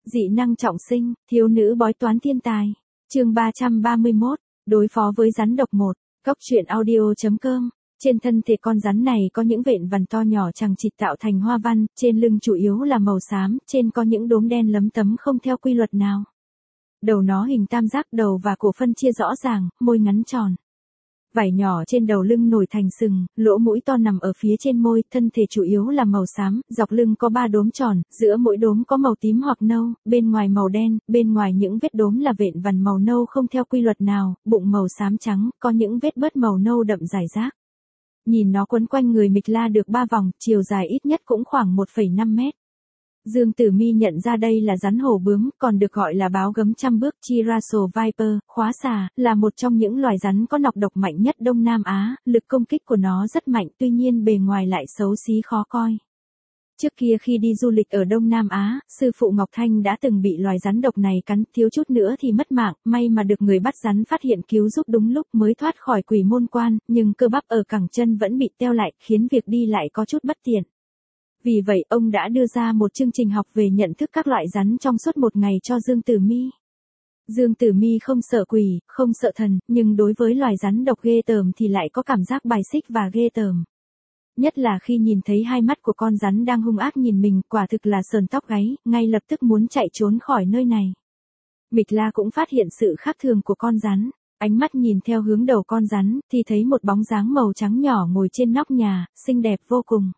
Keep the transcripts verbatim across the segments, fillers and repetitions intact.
Dị năng trọng sinh, thiếu nữ bói toán thiên tài. Chương ba trăm ba mươi mốt, đối phó với rắn độc một. Cốc truyện audio chấm com. Trên thân thể con rắn này có những vện vằn to nhỏ chằng chịt tạo thành hoa văn, trên lưng chủ yếu là màu xám, trên có những đốm đen lấm tấm không theo quy luật nào. Đầu nó hình tam giác, đầu và cổ phân chia rõ ràng, môi ngắn tròn. Vảy nhỏ trên đầu lưng nổi thành sừng, lỗ mũi to nằm ở phía trên môi, thân thể chủ yếu là màu xám, dọc lưng có ba đốm tròn, giữa mỗi đốm có màu tím hoặc nâu, bên ngoài màu đen, bên ngoài những vết đốm là vện vằn màu nâu không theo quy luật nào, bụng màu xám trắng, có những vết bớt màu nâu đậm rải rác. Nhìn nó quấn quanh người Mịch La được ba vòng, chiều dài ít nhất cũng khoảng một phẩy năm mét. Dương Tử Mi nhận ra đây là rắn hổ bướm, còn được gọi là báo gấm trăm bước, Chiraso Viper, khóa xà, là một trong những loài rắn có nọc độc mạnh nhất Đông Nam Á, lực công kích của nó rất mạnh, tuy nhiên bề ngoài lại xấu xí khó coi. Trước kia khi đi du lịch ở Đông Nam Á, sư phụ Ngọc Thanh đã từng bị loài rắn độc này cắn, thiếu chút nữa thì mất mạng, may mà được người bắt rắn phát hiện cứu giúp đúng lúc mới thoát khỏi quỷ môn quan, nhưng cơ bắp ở cẳng chân vẫn bị teo lại, khiến việc đi lại có chút bất tiện. Vì vậy ông đã đưa ra một chương trình học về nhận thức các loại rắn trong suốt một ngày cho Dương Tử Mi. Dương Tử Mi không sợ quỷ, không sợ thần, nhưng đối với loài rắn độc ghê tởm thì lại có cảm giác bài xích và ghê tởm. Nhất là khi nhìn thấy hai mắt của con rắn đang hung ác nhìn mình, quả thực là sờn tóc gáy, ngay lập tức muốn chạy trốn khỏi nơi này. Mịch La cũng phát hiện sự khác thường của con rắn, ánh mắt nhìn theo hướng đầu con rắn, thì thấy một bóng dáng màu trắng nhỏ ngồi trên nóc nhà, xinh đẹp vô cùng.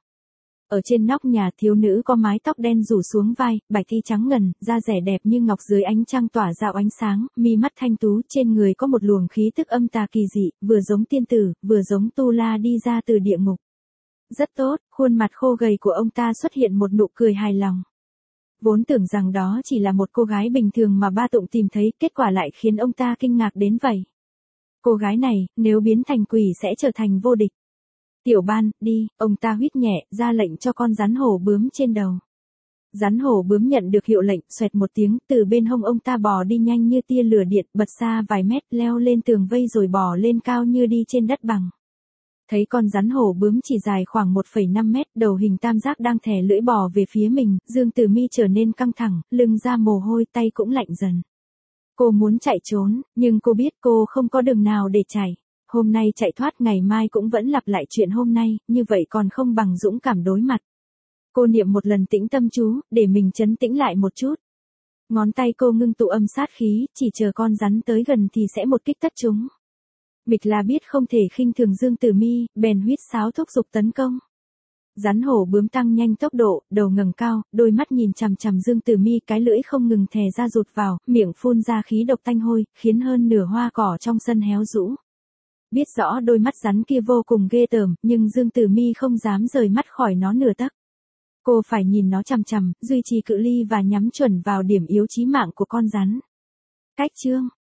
Ở trên nóc nhà, thiếu nữ có mái tóc đen rủ xuống vai, bạch y trắng ngần, da rẻ đẹp như ngọc dưới ánh trăng tỏa ra ánh sáng, mi mắt thanh tú, trên người có một luồng khí tức âm tà kỳ dị, vừa giống tiên tử, vừa giống tu la đi ra từ địa ngục. Rất tốt, khuôn mặt khô gầy của ông ta xuất hiện một nụ cười hài lòng. Vốn tưởng rằng đó chỉ là một cô gái bình thường mà ba Tụng tìm thấy, kết quả lại khiến ông ta kinh ngạc đến vậy. Cô gái này, nếu biến thành quỷ sẽ trở thành vô địch. Tiểu Ban, đi, ông ta huýt nhẹ, ra lệnh cho con rắn hổ bướm trên đầu. Rắn hổ bướm nhận được hiệu lệnh, xoẹt một tiếng, từ bên hông ông ta bò đi nhanh như tia lửa điện, bật xa vài mét, leo lên tường vây rồi bò lên cao như đi trên đất bằng. Thấy con rắn hổ bướm chỉ dài khoảng một phẩy năm mét, đầu hình tam giác đang thè lưỡi bò về phía mình, Dương Tử Mi trở nên căng thẳng, lưng ra mồ hôi, tay cũng lạnh dần. Cô muốn chạy trốn, nhưng cô biết cô không có đường nào để chạy. Hôm nay chạy thoát, ngày mai cũng vẫn lặp lại chuyện hôm nay, như vậy còn không bằng dũng cảm đối mặt. Cô niệm một lần tĩnh tâm chú, để mình trấn tĩnh lại một chút. Ngón tay cô ngưng tụ âm sát khí, chỉ chờ con rắn tới gần thì sẽ một kích tất chúng. Mịch La biết không thể khinh thường Dương Tử Mi, bèn huýt sáo thúc giục tấn công. Rắn hổ bướm tăng nhanh tốc độ, đầu ngẩng cao, đôi mắt nhìn chằm chằm Dương Tử Mi, cái lưỡi không ngừng thè ra rụt vào, miệng phun ra khí độc tanh hôi, khiến hơn nửa hoa cỏ trong sân héo rũ. Biết rõ đôi mắt rắn kia vô cùng ghê tởm, nhưng Dương Tử Mi không dám rời mắt khỏi nó nửa tấc. Cô phải nhìn nó chằm chằm, duy trì cự ly và nhắm chuẩn vào điểm yếu chí mạng của con rắn. Cách chương,